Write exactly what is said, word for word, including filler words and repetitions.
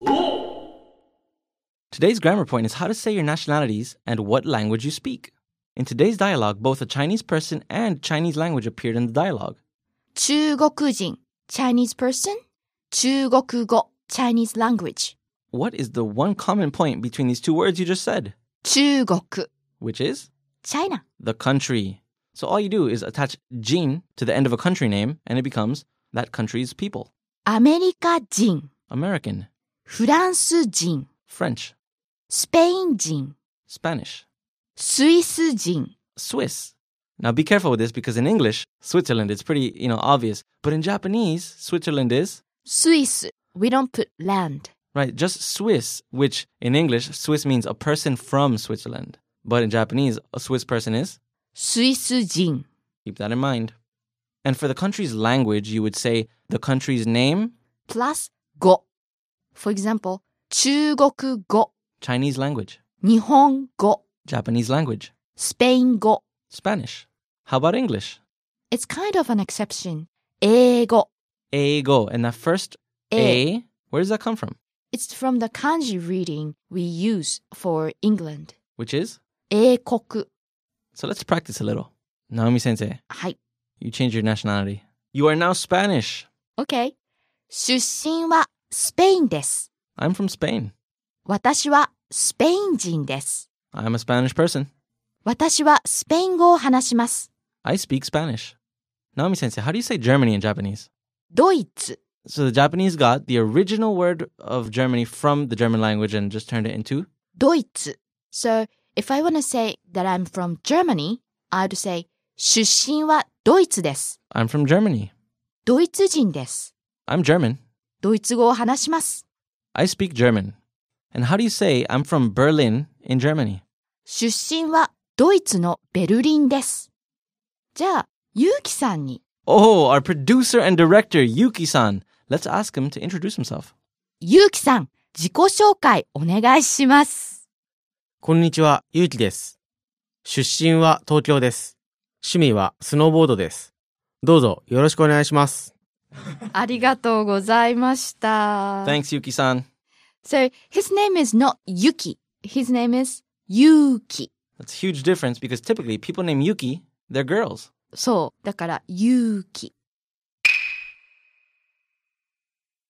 Today's grammar point is how to say your nationalities and what language you speak. In today's dialogue, both a Chinese person and Chinese language appeared in the dialogue. 中国人 Chinese person, 中国語 Chinese language. What is the one common point between these two words you just said? 中国 Which is? China. The country. So all you do is attach jin to the end of a country name and it becomes that country's people. アメリカ人 American. フランス人 French. スペイン人 Spanish. スイス人 Swiss. Now be careful with this because in English, Switzerland is pretty, you know, obvious. But in Japanese, Switzerland is? スイス We don't put land. Right, just Swiss, which in English, Swiss means a person from Switzerland. But in Japanese, a Swiss person is? スイス人 Keep that in mind. And for the country's language, you would say the country's name? plus 語 For example, 中国語 Chinese language. 日本語 Japanese language. スペイン語 Spanish. How about English? It's kind of an exception. 英語 Eigo. And that first A. A, where does that come from? It's from the kanji reading we use for England. Which is? 英国 So let's practice a little. Naomi Sensei, はい you changed your nationality. You are now Spanish. OK 出身はスペインです I'm from Spain. 私はスペイン人です I'm a Spanish person. 私はスペイン語を話します I speak Spanish. Naomi Sensei, how do you say Germany in Japanese? ドイツ So the Japanese got the original word of Germany from the German language and just turned it into? ドイツ So if I want to say that I'm from Germany, I'd say 出身はドイツです I'm from Germany. ドイツ人です I'm German. ドイツ語を話します I speak German. And how do you say I'm from Berlin in Germany? 出身はドイツのベルリンですじゃあゆうきさんに Oh, our producer and director, Yuki-san. Let's ask him to introduce himself. ゆうきさん自己紹介お願いしますこんにちは、ゆうきです。出身は東京です。趣味はスノーボードです。どうぞよろしくお願いします。 ありがとうございました Thanks, Yuki-san. So his name is not Yuki. His name is Yuki. That's a huge difference because typically people named Yuki, they're girls. そう。だから、ゆうき。